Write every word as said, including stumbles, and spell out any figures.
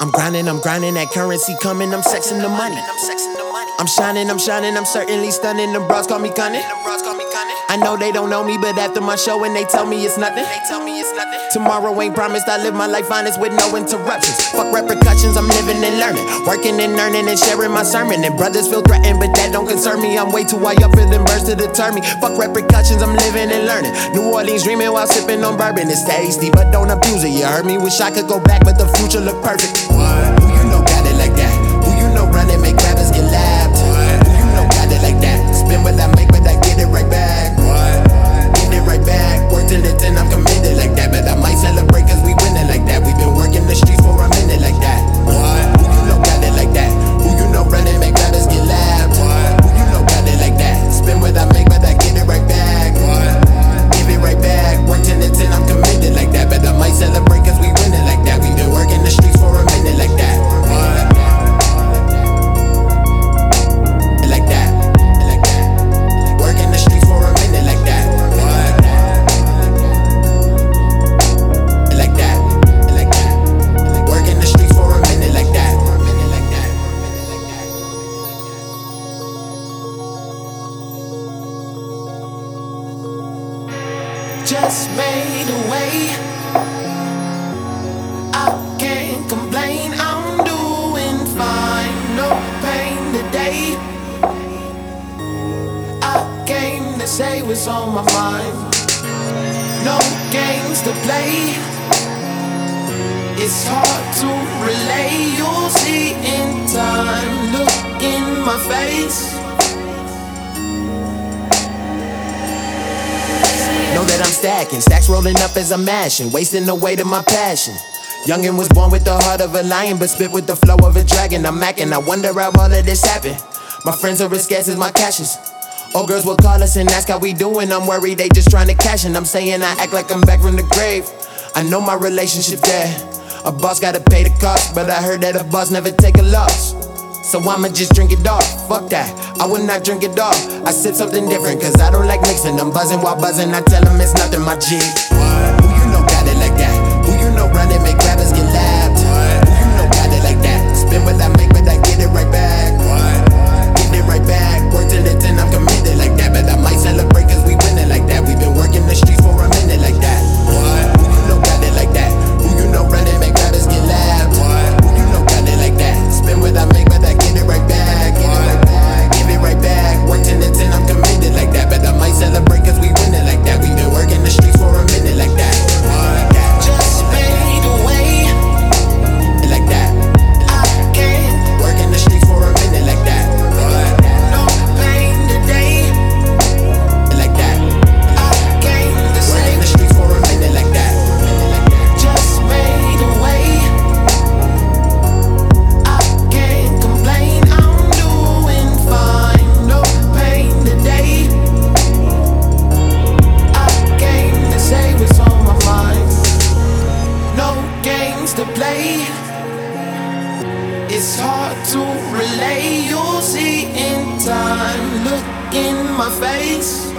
I'm grinding, I'm grinding, that currency coming, I'm sexing the money. I'm shining, I'm shining, I'm certainly stunning. The bros call me cunning. I know they don't know me, but after my show and they tell me it's nothing. They tell me it's nothing. Tomorrow ain't promised, I live my life honest with no interruptions. Fuck repercussions, I'm living and learning. Working and earning and sharing my sermon. And brothers feel threatened, but that don't concern me. I'm way too high up for them birds to deter me. Fuck repercussions, I'm living and learning. New Orleans dreaming while sipping on bourbon. It's tasty, but don't abuse it. You heard me, wish I could go back, but the future look perfect. What? Who you know got it like that? Who you know run it, make rappers get lapped? What? Who you know got it like that? Spin what I make, but I get it right back. What? Get it right back. Work till it's ten, I'm committed like that. But I might celebrate cause we winning like that. We've been working the streets for a minute like that. What? Who you know got it like that? Who you know run it, make rappers get lapped? What? Who you know got it like that? Spin what I make, but I get it right back. What? Give it right back. Work till it's ten, I'm committed like that. But I might celebrate cause we winning like that. We've been working the streets for a minute like that. What? Like that, like that. Working the streets for a minute like that. What? Like that, like that. Working the streets for a minute like that. Like that. Just made a way. I can't complain, I'm doing fine. No pain today. I came to say what's on my mind. No games to play. It's hard to relay. You'll see in time. Look in my face. Know that I'm stacking, stacks rolling up as I'm mashing, wasting the weight of my passion. Youngin' was born with the heart of a lion, but spit with the flow of a dragon. I'm macking, I wonder how all of this happened. My friends are as scarce as my cashes. Old girls will call us and ask how we doing. I'm worried they just trying to cash in. I'm saying I act like I'm back from the grave. I know my relationship there. A boss gotta pay the cost, but I heard that a boss never take a loss. So I'ma just drink it off, fuck that, I would not drink it off. I sip something different cause I don't like mixing. I'm buzzing while buzzing, I tell them it's nothing, my G. What? Who you know got it like that? Who you know run it, make rappers get lapped? What? Who you know got it like that? Spin what I make, but I get it right back. What? Get it right back. Work till it's ten, I'm committed like that. But I might celebrate cause we winning like that. We've been working the streets for a minute like that. What? Who you know got it like that? Who you know run it, make rappers get lapped? What? Who you know got it like that? Spin what I make, but I get it right back. Get it right back. Give it right back. Work till it's ten, I'm committed like that. But I might celebrate cause we winning like that. We've been working the streets for a minute like that. What? Just fade away. Like that. I can't. Working the streets for a minute like that. What? No pain today. Like that. I came to say. Working the streets for a minute like that. Just fade away. I can't complain, I'm doing fine. No pain today. I came to say what's on my mind. No games to play. It's hard to relay. You'll see in time. Look in my face.